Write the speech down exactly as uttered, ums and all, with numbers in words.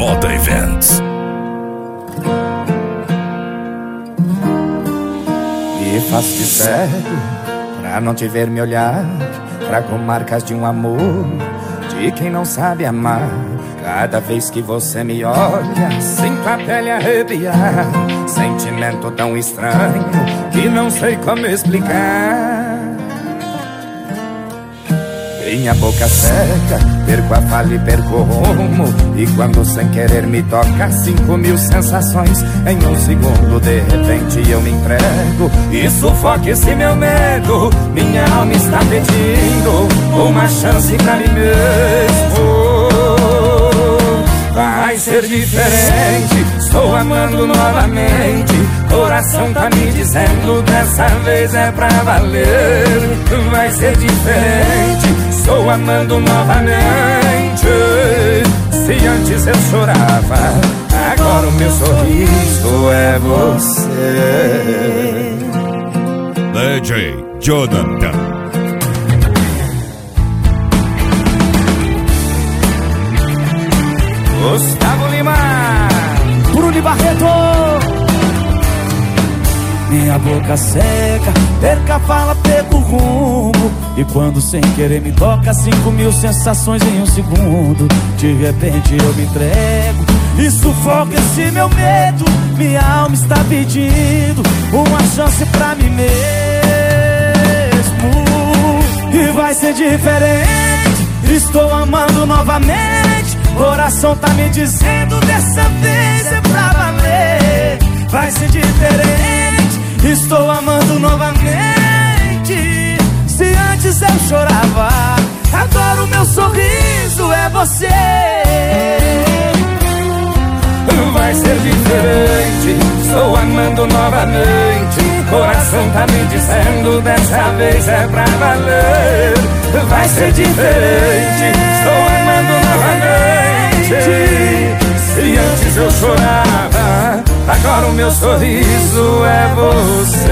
Moda Events. Me faço de cego pra não te ver me olhar. Trago marcas de um amor de quem não sabe amar. Cada vez que você me olha, sinto a pele arrepiar. Sentimento tão estranho que não sei como explicar. Minha boca seca, perco a fala e perco o rumo. E quando sem querer me toca cinco mil sensações em um segundo, de repente eu me entrego e sufoco esse meu medo. Minha alma está pedindo uma chance pra mim mesmo. Vai ser diferente, estou amando novamente. Coração tá me dizendo, dessa vez é pra valer. Vai ser diferente, estou amando novamente. Se antes eu chorava, agora o meu sorriso é você. D J Jonathan. Gustavo Lima, Bruno Barreto. Minha boca seca, perca a fala, perco o rumo. E quando sem querer me toca cinco mil sensações em um segundo, de repente eu me entrego e sufoco esse meu medo. Minha alma está pedindo uma chance pra mim mesmo. E vai ser diferente, estou amando novamente. Coração tá me dizendo, dessa vez é pra valer. Vai ser diferente, estou amando novamente. Se antes eu chorava, agora o meu sorriso é você. Vai ser diferente, estou amando novamente. Coração tá me dizendo, dessa vez é pra valer. Vai ser diferente, estou amando novamente. Se antes eu chorava, agora o meu sorriso é você.